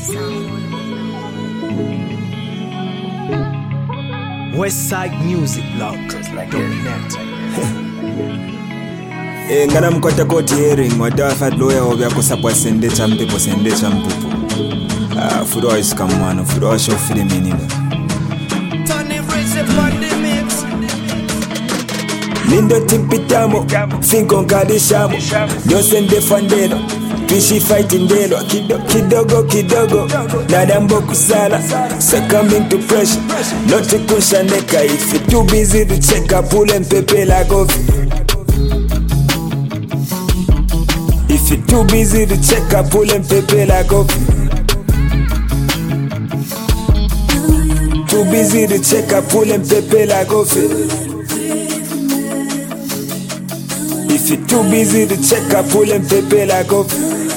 Westside Music Blog. Ngana mkwata koti hearing wadafa lawyer obya kusapwa sende champipo furo is kamano furo show film inina Tony Rizzo on the mix. Lindo timpitamo finko nkadishamo Nyosende fandelo Twishi fighting delo Kidogo Nadambo kusala Succumbing to pressure Not to kushaneka. If you're too busy to check up, pull and pepe like off. If you're too busy to check up, pull and pepe like off. Too busy to check up, pull and pepe like off. If you're too busy to check up, pull and pepe like off.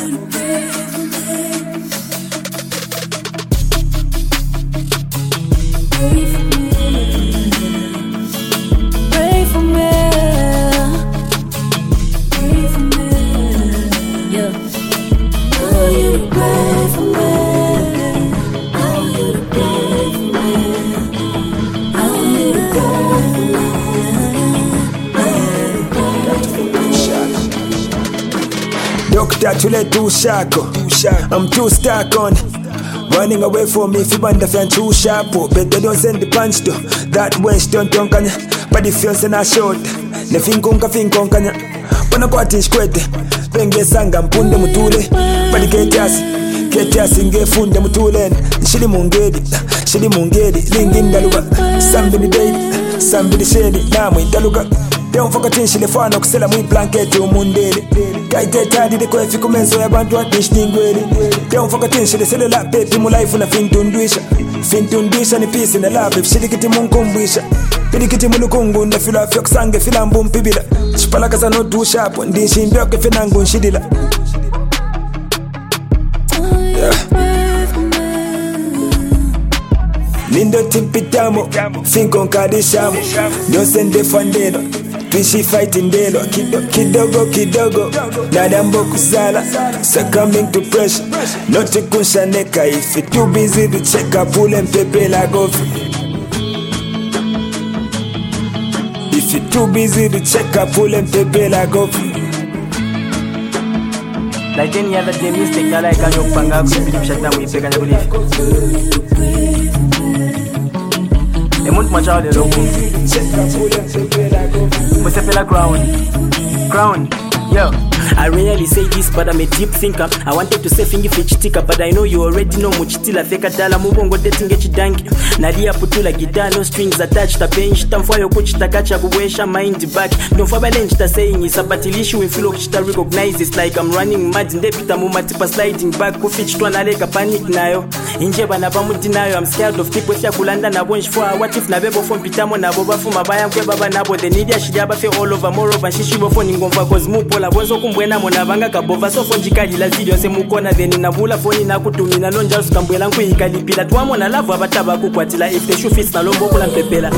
Doctor, too sharp. I'm too stuck on running away from me. If you want the fan too sharp, but they don't send the punch to that waste don't tonkanya. But if you're saying I short, the finkonkanya. Pana kwatish kwete, penge sanga mpunde mutule. But the ketiasi ngefunde mutule. Shili mungedi, lingin daluga. Somebody baby, somebody shady, namu indaluga. Don't forget to phone or sell a wee blanket to Mundeli. Kaite tadi de kwefi kumenzo ya bantu atishtingweli. Don't forget to sell a lap baby mu life na fintundisha ni peace na love shirikiti munkumbwisha. Pirikiti mulukungu na fila fyoksange fila mbumpibila. Chipala kaza no do sharp ndishi mbyoke finangu nshidila. Lindo timpitamo finko nkadishamo Nyosende fandelo Twishi fighting delo Kidogo Nadambo kusala Succumbing to pressure Not to kushaneka. If you're too busy to check up, pull and pepe like off. If you're too busy to check up, pull and pepe like off. Like any other day, mistake that I can yok panga kusipidi mshakna mwipeka nyabulifi. Emuntu machawale loku Musepela crown Yo, I rarely say this, but I'm a deep thinker. I wanted to say fingi fichitika, but I know you already know muchitila feka dala mubongo dating echidangi. Nadia putula guitar, no strings attached. Bench tamfwayo kuchita kacha kuwesha mind back. Don't fabale nchita saying it's a battle issue in filo kuchita recognize. It's like I'm running mad in debita mumatipa sliding back. Kufichitwa nalega panic nayo. Injeba na pamuti nayo. I'm scared of people fya kulanda na bonch for what if na bebo from pitamo na boba fuma baya kwe baba nabo. The nidia shidaba fe all over moreover. Shishibo phone ngomfa cause mupo la bonzo kumbwena mona vanga kabova so phone jikali la video se mukona then navula phone na kutumina lonja sukambwela nkuyikalipila twamona lava abataba kukwatila if the shoe fits na lombo kula mpepela.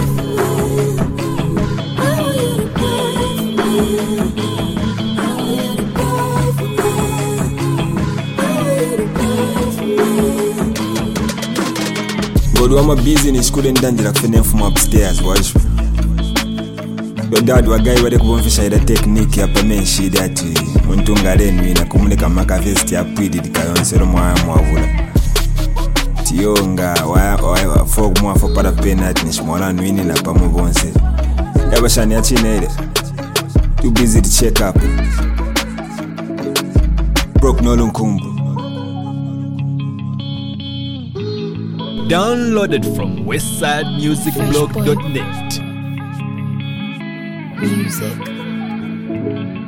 God, I'm a business couldn't dance like fene from upstairs, watch. Your dad was a guy where they could fish a technique ya pame shidi ati Muntunga renwi na kumulika maka vesti ya pwidi dikayonsero mwavula Tiyonga wa fog mwafo para penat nishmwala nwini na pamu bonse Yaba shani ya chinele Too busy to check up Broke no lunkumbu. Downloaded from westsidemusicblog.net. Music.